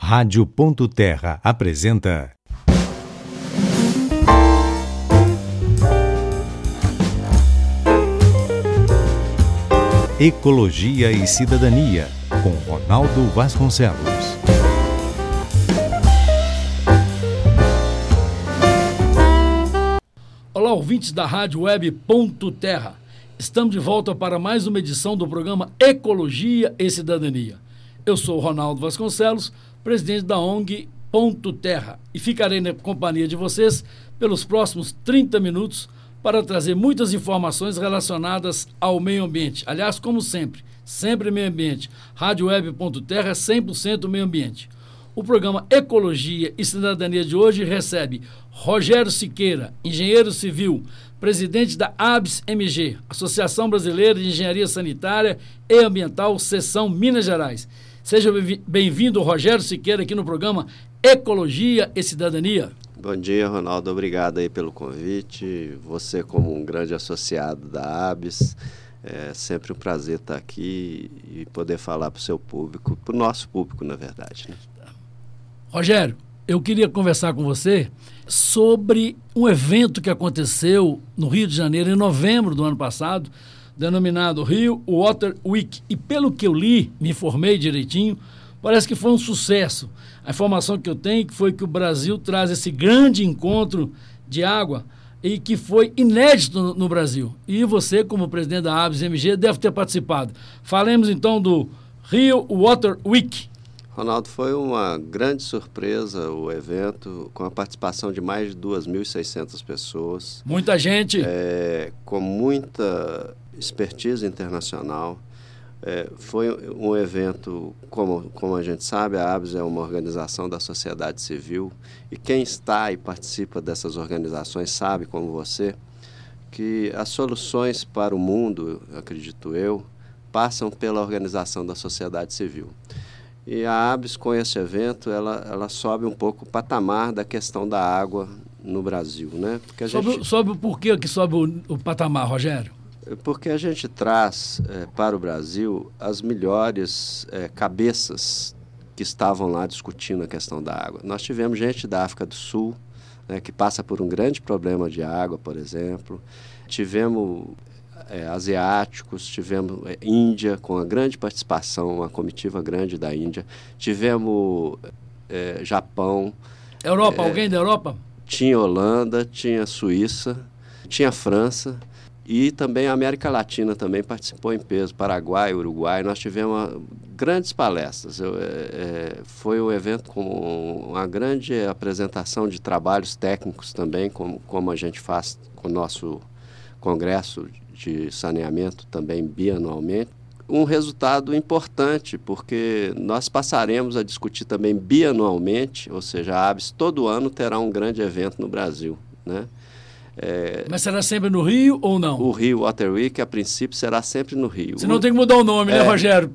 Rádio.Terra apresenta Ecologia e Cidadania, com Ronaldo Vasconcelos. Olá, ouvintes da Rádio Web.Terra. Estamos de volta para mais uma edição do programa Ecologia e Cidadania. Eu sou Ronaldo Vasconcelos, presidente da ONG Terra, e ficarei na companhia de vocês pelos próximos 30 minutos para trazer muitas informações relacionadas ao meio ambiente. Aliás, como sempre meio ambiente. Rádio Web.Terra é 100% meio ambiente. O programa Ecologia e Cidadania de hoje recebe Rogério Siqueira, engenheiro civil, presidente da ABS-MG, Associação Brasileira de Engenharia Sanitária e Ambiental, Seção Minas Gerais. Seja bem-vindo, Rogério Siqueira, aqui no programa Ecologia e Cidadania. Bom dia, Ronaldo. Obrigado aí pelo convite. Você, como um grande associado da ABS, é sempre um prazer estar aqui e poder falar para o seu público, para o nosso público, na verdade, né? Rogério, eu queria conversar com você sobre um evento que aconteceu no Rio de Janeiro em novembro do ano passado, denominado Rio Water Week. E pelo que eu li, me informei direitinho, parece que foi um sucesso. A informação que eu tenho foi que o Brasil traz esse grande encontro de água e que foi inédito no Brasil. E você, como presidente da ABS-MG, deve ter participado. Falemos então do Rio Water Week. Ronaldo, foi uma grande surpresa o evento, com a participação de mais de 2.600 pessoas. Muita gente. Com muita expertise internacional. Foi um evento, como a gente sabe, a ABS é uma organização da sociedade civil, e quem está e participa dessas organizações sabe, como você, que as soluções para o mundo, acredito eu, passam pela organização da sociedade civil. E a ABS, com esse evento, ela sobe um pouco o patamar da questão da água no Brasil, né? Porque sobe por que sobe o patamar, Rogério? Porque a gente traz para o Brasil as melhores cabeças que estavam lá discutindo a questão da água. Nós tivemos gente da África do Sul, né, que passa por um grande problema de água, por exemplo. Tivemos asiáticos, tivemos Índia, com a grande participação, uma comitiva grande da Índia. Tivemos Japão. Europa, alguém da Europa? Tinha Holanda, tinha Suíça, tinha França. E também a América Latina também participou em peso, Paraguai, Uruguai. Nós tivemos grandes palestras. Foi um evento com uma grande apresentação de trabalhos técnicos também, como a gente faz com o nosso Congresso de Saneamento também bianualmente. Um resultado importante, porque nós passaremos a discutir também bianualmente, ou seja, a ABS todo ano terá um grande evento no Brasil, né? Mas será sempre no Rio ou não? O Rio Water Week, a princípio, será sempre no Rio. Você não tem que mudar o nome, né, Rogério?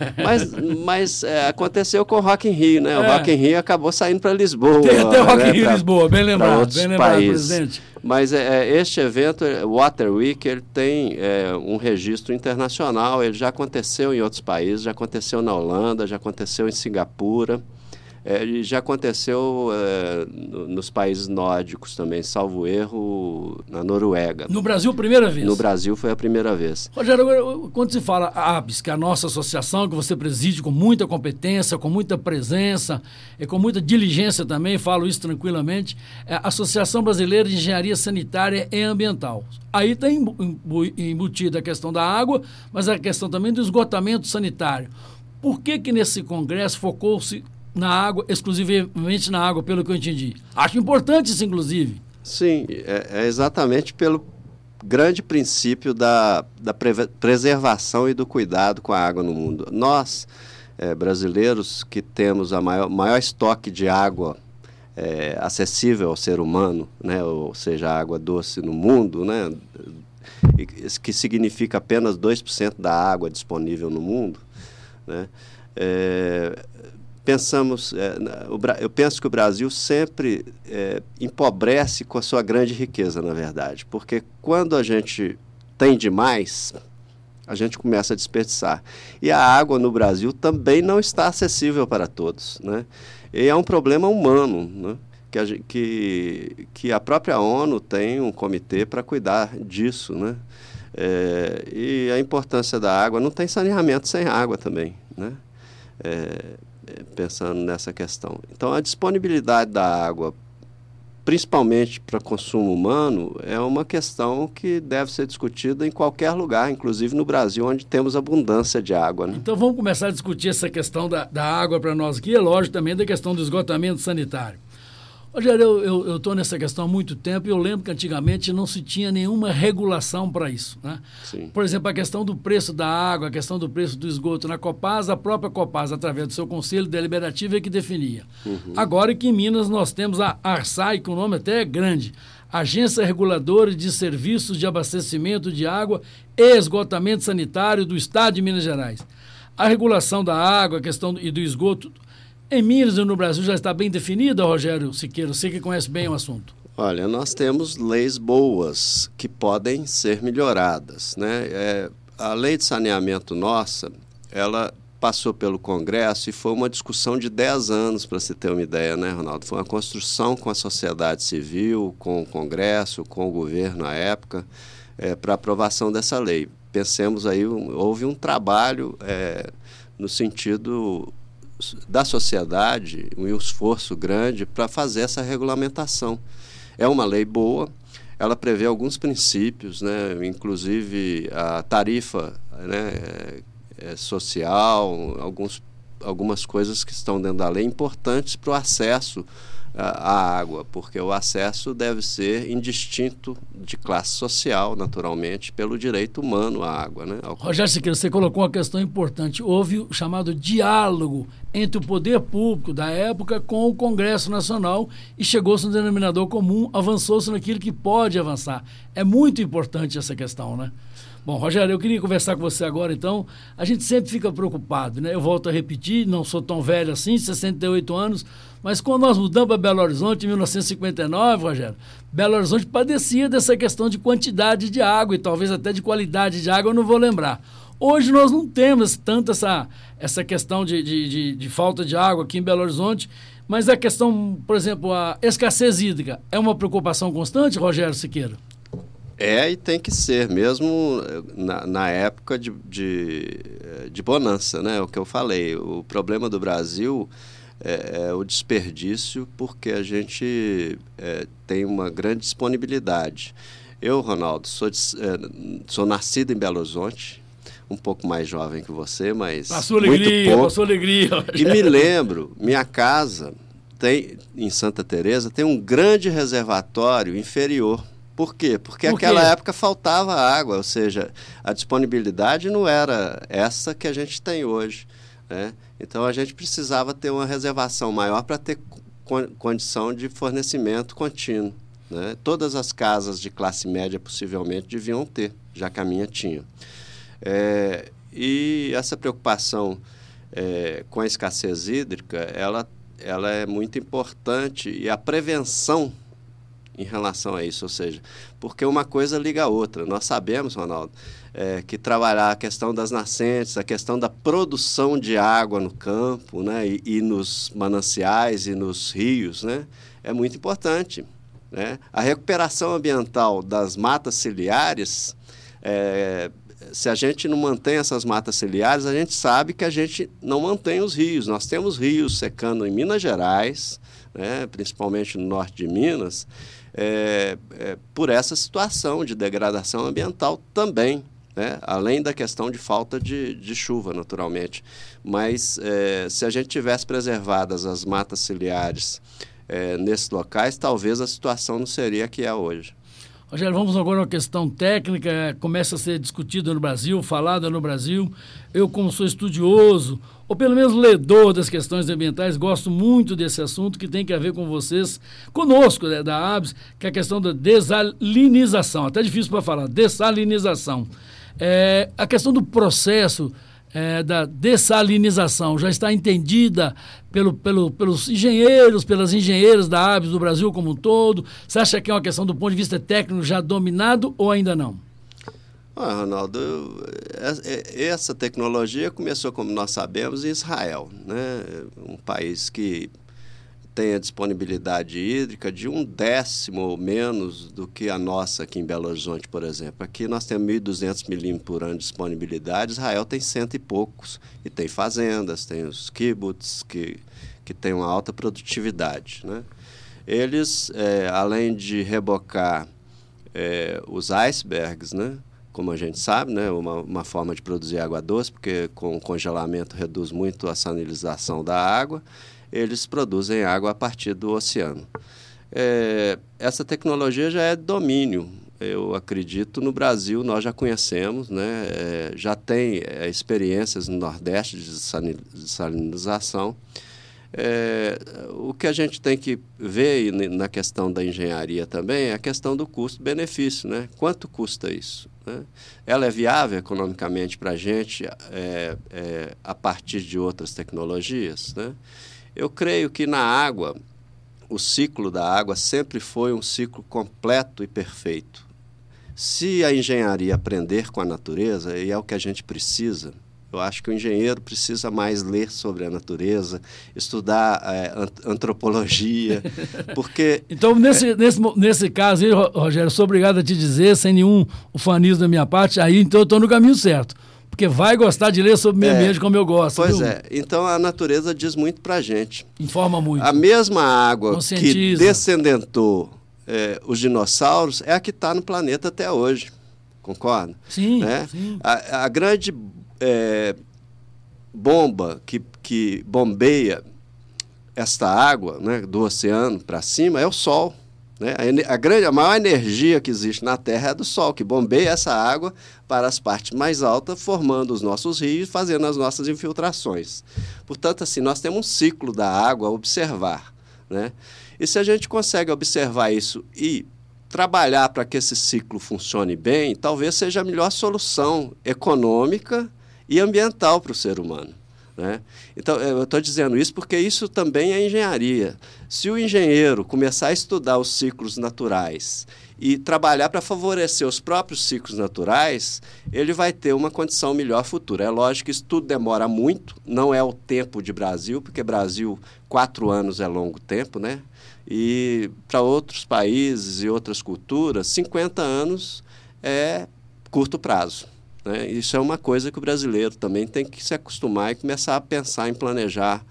Mas aconteceu com o Rock in Rio, né? O Rock in Rio acabou saindo para Lisboa. Tem até o Rock in Rio Lisboa, bem lembrado, países. Presidente. Mas este evento, o Water Week, ele tem um registro internacional. Ele já aconteceu em outros países, já aconteceu na Holanda, já aconteceu em Singapura. Já aconteceu nos países nórdicos também, salvo erro, na Noruega. No Brasil, primeira vez? No Brasil foi a primeira vez. Rogério, agora, quando se fala ABS, que é a nossa associação, que você preside com muita competência, com muita presença e com muita diligência também, falo isso tranquilamente, é a Associação Brasileira de Engenharia Sanitária e Ambiental. Aí está embutida a questão da água, mas a questão também do esgotamento sanitário. Por que nesse congresso focou-se na água, exclusivamente na água, pelo que eu entendi? Acho importante isso, inclusive. Sim, é exatamente pelo grande princípio da preservação e do cuidado com a água no mundo. Nós, brasileiros, que temos a maior estoque de água acessível ao ser humano, né, ou seja, a água doce no mundo, né, que significa apenas 2% da água disponível no mundo, né, eu penso que o Brasil sempre empobrece com a sua grande riqueza, na verdade, porque quando a gente tem demais, a gente começa a desperdiçar. E a água no Brasil também não está acessível para todos, né? E é um problema humano, né? Que a própria ONU tem um comitê para cuidar disso, né? E a importância da água, não tem saneamento sem água também, né? Pensando nessa questão. Então, a disponibilidade da água, principalmente para consumo humano, é uma questão que deve ser discutida em qualquer lugar, inclusive no Brasil, onde temos abundância de água, né? Então vamos começar a discutir essa questão da água para nós aqui, é lógico também da questão do esgotamento sanitário. Rogério, eu estou nessa questão há muito tempo e eu lembro que antigamente não se tinha nenhuma regulação para isso, né? Sim. Por exemplo, a questão do preço da água, a questão do preço do esgoto na Copasa, a própria Copasa, através do seu Conselho Deliberativo, é que definia. Agora que em Minas nós temos a ARSAI, que o nome até é grande, Agência Reguladora de Serviços de Abastecimento de Água e Esgotamento Sanitário do Estado de Minas Gerais. A regulação da água, a questão e do esgoto, em Minas e no Brasil já está bem definida, Rogério Siqueira? Você que conhece bem o assunto. Olha, nós temos leis boas que podem ser melhoradas, né? A lei de saneamento nossa, ela passou pelo Congresso e foi uma discussão de 10 anos, para se ter uma ideia, né, Ronaldo? Foi uma construção com a sociedade civil, com o Congresso, com o governo à época, para aprovação dessa lei. Pensemos aí, houve um trabalho no sentido da sociedade, um esforço grande para fazer essa regulamentação. É uma lei boa, ela prevê alguns princípios, né, inclusive a tarifa, né, social, algumas coisas que estão dentro da lei importantes para o acesso à água, porque o acesso deve ser indistinto de classe social, naturalmente, pelo direito humano à água, né? Rogério Siqueira, você colocou uma questão importante. Houve o chamado diálogo entre o poder público da época com o Congresso Nacional e chegou-se um denominador comum, avançou-se naquilo que pode avançar. É muito importante essa questão, né? Bom, Rogério, eu queria conversar com você agora, então. A gente sempre fica preocupado, né? Eu volto a repetir, não sou tão velho assim, 68 anos, mas quando nós mudamos para Belo Horizonte, em 1959, Rogério, Belo Horizonte padecia dessa questão de quantidade de água e talvez até de qualidade de água, eu não vou lembrar. Hoje nós não temos tanto essa questão de falta de água aqui em Belo Horizonte, mas a questão, por exemplo, a escassez hídrica é uma preocupação constante, Rogério Siqueira? E tem que ser, mesmo na época de bonança, né? O que eu falei, o problema do Brasil é o desperdício, porque a gente tem uma grande disponibilidade. Eu, Ronaldo, sou nascido em Belo Horizonte, um pouco mais jovem que você, mas a sua alegria, pouco. A sua alegria. E me lembro, minha casa em Santa Teresa tem um grande reservatório inferior. Por quê? Porque naquela época faltava água, ou seja, a disponibilidade não era essa que a gente tem hoje, né? Então a gente precisava ter uma reservação maior para ter condição de fornecimento contínuo, né? Todas as casas de classe média possivelmente deviam ter, já que a minha tinha. E essa preocupação com a escassez hídrica, ela é muito importante, e a prevenção em relação a isso, ou seja, porque uma coisa liga a outra. Nós sabemos, Ronaldo, que trabalhar a questão das nascentes, a questão da produção de água no campo, né, e nos mananciais e nos rios, né, é muito importante, né? A recuperação ambiental das matas ciliares, se a gente não mantém essas matas ciliares, a gente sabe que a gente não mantém os rios. Nós temos rios secando em Minas Gerais, né, principalmente no norte de Minas, por essa situação de degradação ambiental também, né? Além da questão de falta de chuva, naturalmente. Mas se a gente tivesse preservadas as matas ciliares nesses locais, talvez a situação não seria a que é hoje. Rogério, vamos agora a uma questão técnica, começa a ser discutida no Brasil, falada no Brasil. Eu, como sou estudioso, ou pelo menos ledor das questões ambientais, gosto muito desse assunto que tem que ver com vocês, conosco, né, da ABS, que é a questão da desalinização. Até difícil para falar, dessalinização. A questão do processo da dessalinização já está entendida pelos engenheiros, pelas engenheiras da ABS do Brasil como um todo? Você acha que é uma questão do ponto de vista técnico já dominado ou ainda não? Ronaldo, essa tecnologia começou, como nós sabemos, em Israel, né? Um país que tem a disponibilidade hídrica de 1/10 ou menos do que a nossa aqui em Belo Horizonte, por exemplo. Aqui nós temos 1.200 milímetros por ano de disponibilidade, Israel tem 100 e poucos, e tem fazendas, tem os kibbutz, que têm uma alta produtividade, né? Eles, além de rebocar os icebergs, né? Como a gente sabe, né? Uma forma de produzir água doce, porque com o congelamento reduz muito a salinização da água, eles produzem água a partir do oceano. Essa tecnologia já é domínio, eu acredito, no Brasil, nós já conhecemos, né? Já tem experiências no Nordeste de salinização. O que a gente tem que ver na questão da engenharia também é a questão do custo-benefício, né? Quanto custa isso, né? Ela é viável economicamente para a gente a partir de outras tecnologias, né? Eu creio que na água, o ciclo da água sempre foi um ciclo completo e perfeito. Se a engenharia aprender com a natureza, e é o que a gente precisa, eu acho que o engenheiro precisa mais ler sobre a natureza, estudar antropologia, porque... Então, nesse caso aí, Rogério, eu sou obrigado a te dizer, sem nenhum ufanismo da minha parte, aí então eu estou no caminho certo. Porque vai gostar de ler sobre o meio ambiente como eu gosto. Pois viu? Então a natureza diz muito para a gente. Informa muito. A mesma água que descendentou os dinossauros é a que está no planeta até hoje. Concorda? Sim, né? Sim. A grande bomba que bombeia esta água, né, do oceano para cima é o Sol. Né? A maior energia que existe na Terra é do Sol, que bombeia essa água para as partes mais altas, formando os nossos rios, fazendo as nossas infiltrações. Portanto, assim, nós temos um ciclo da água a observar. Né? E se a gente consegue observar isso e trabalhar para que esse ciclo funcione bem, talvez seja a melhor solução econômica e ambiental para o ser humano. Né? Então, eu estou dizendo isso porque isso também é engenharia. Se o engenheiro começar a estudar os ciclos naturais e trabalhar para favorecer os próprios ciclos naturais, ele vai ter uma condição melhor futura. É lógico que isso tudo demora muito, não é o tempo de Brasil, porque Brasil, 4 anos é longo tempo, né? E para outros países e outras culturas, 50 anos é curto prazo. Né? Isso é uma coisa que o brasileiro também tem que se acostumar e começar a pensar em planejar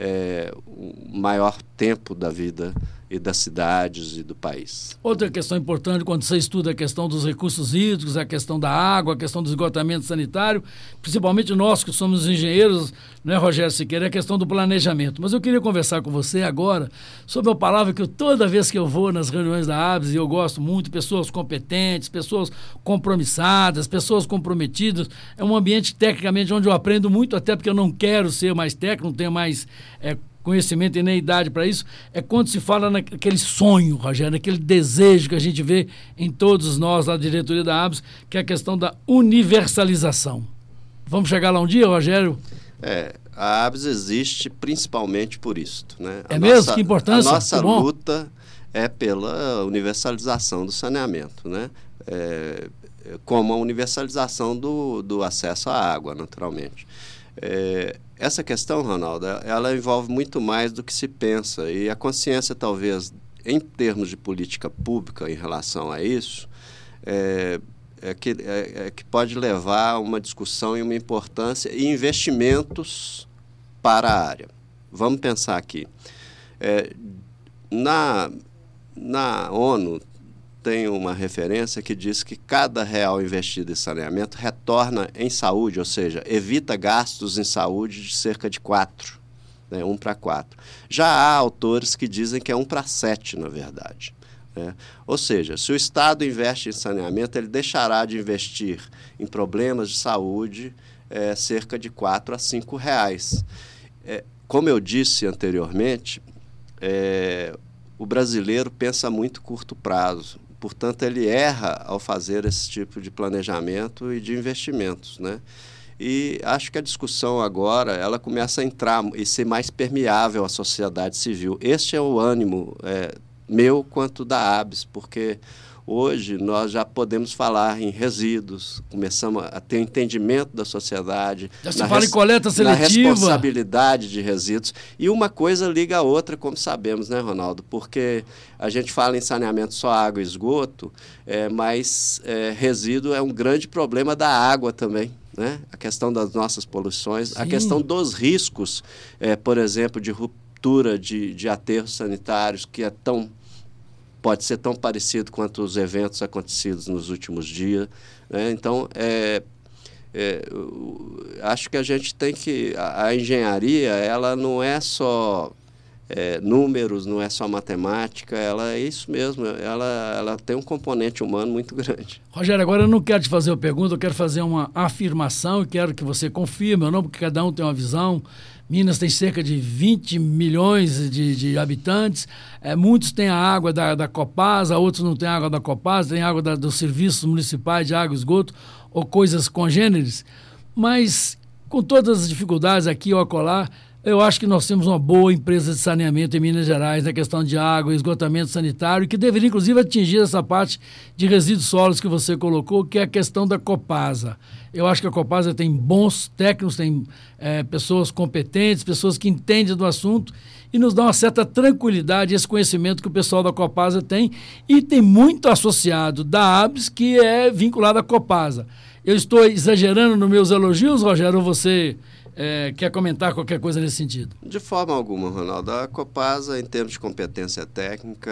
o maior tempo da vida e das cidades e do país. Outra questão importante quando você estuda a questão dos recursos hídricos, a questão da água, a questão do esgotamento sanitário, principalmente nós que somos engenheiros, né, Rogério Siqueira, é a questão do planejamento. Mas eu queria conversar com você agora sobre uma palavra que toda vez que eu vou nas reuniões da ABS, e eu gosto muito, pessoas competentes, pessoas compromissadas, pessoas comprometidas, é um ambiente tecnicamente onde eu aprendo muito, até porque eu não quero ser mais técnico, não tenho mais conhecimento e nem idade para isso, é quando se fala naquele sonho, Rogério, naquele desejo que a gente vê em todos nós, lá da diretoria da ABS, que é a questão da universalização. Vamos chegar lá um dia, Rogério? A ABS existe principalmente por isso. Né? Mesmo? Que importância? A nossa luta é pela universalização do saneamento, né? Como a universalização do acesso à água, naturalmente. Essa questão, Ronaldo, ela envolve muito mais do que se pensa, e a consciência, talvez, em termos de política pública em relação a isso, que pode levar a uma discussão e uma importância e investimentos para a área. Vamos pensar aqui. Na ONU, tem uma referência que diz que cada real investido em saneamento retorna em saúde, ou seja, evita gastos em saúde de cerca de 4, né, 1 para 4. Já há autores que dizem que é 1 para 7, na verdade. Né? Ou seja, se o Estado investe em saneamento, ele deixará de investir em problemas de saúde cerca de 4 a 5 reais. Como eu disse anteriormente, o brasileiro pensa muito curto prazo. Portanto, ele erra ao fazer esse tipo de planejamento e de investimentos, né? E acho que a discussão agora, ela começa a entrar e ser mais permeável à sociedade civil. Este é o ânimo meu quanto da ABS, porque Hoje nós já podemos falar em resíduos, começamos a ter entendimento da sociedade. Já se fala em coleta seletiva. Na responsabilidade de resíduos. E uma coisa liga a outra, como sabemos, né, Ronaldo? Porque a gente fala em saneamento só água e esgoto, mas resíduo é um grande problema da água também. Né? A questão das nossas poluições, a questão dos riscos, por exemplo, de ruptura de aterros sanitários, que pode ser tão parecido quanto os eventos acontecidos nos últimos dias. Né? Então, acho que a gente tem que... A engenharia, ela não é só números, não é só matemática, ela é isso mesmo, ela tem um componente humano muito grande. Rogério, agora eu não quero te fazer uma pergunta, eu quero fazer uma afirmação e quero que você confirme ou não, porque cada um tem uma visão. Minas tem cerca de 20 milhões de habitantes, muitos têm a água da Copasa, outros não têm água da Copasa, têm água dos serviços municipais de água e esgoto ou coisas congêneres, mas com todas as dificuldades aqui ou acolá, eu acho que nós temos uma boa empresa de saneamento em Minas Gerais na questão de água e esgotamento sanitário, que deveria inclusive atingir essa parte de resíduos sólidos que você colocou, que é a questão da Copasa. Eu acho que a Copasa tem bons técnicos, tem pessoas competentes, pessoas que entendem do assunto e nos dá uma certa tranquilidade esse conhecimento que o pessoal da Copasa tem, e tem muito associado da ABS que é vinculado à Copasa. Eu estou exagerando nos meus elogios, Rogério, ou você quer comentar qualquer coisa nesse sentido? De forma alguma, Ronaldo. A Copasa, em termos de competência técnica,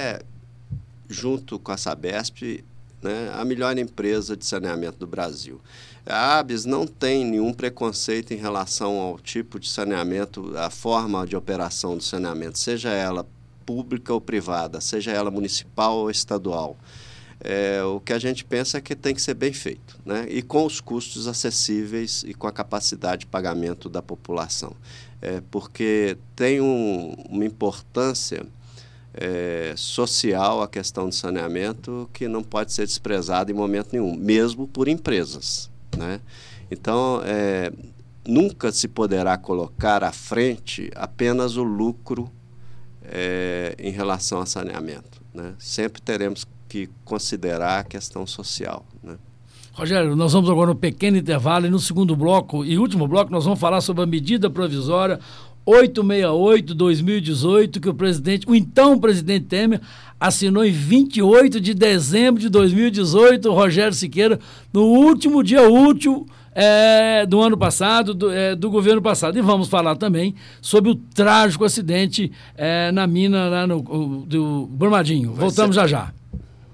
junto com a Sabesp, né, a melhor empresa de saneamento do Brasil. A ABS não tem nenhum preconceito em relação ao tipo de saneamento, a forma de operação do saneamento, seja ela pública ou privada, seja ela municipal ou estadual. O que a gente pensa é que tem que ser bem feito, né? E com os custos acessíveis e com a capacidade de pagamento da população. Porque tem uma importância social a questão do saneamento que não pode ser desprezada em momento nenhum, mesmo por empresas. Né? Então, nunca se poderá colocar à frente apenas o lucro em relação ao saneamento. Né? Sempre teremos que considerar a questão social. Né? Rogério, nós vamos agora no pequeno intervalo e no segundo bloco e último bloco nós vamos falar sobre a medida provisória 868/2018 que o então presidente Temer assinou em 28 de dezembro de 2018, Rogério Siqueira, no último dia útil do ano passado, do governo passado. E vamos falar também sobre o trágico acidente na mina lá do Brumadinho. Voltamos já já.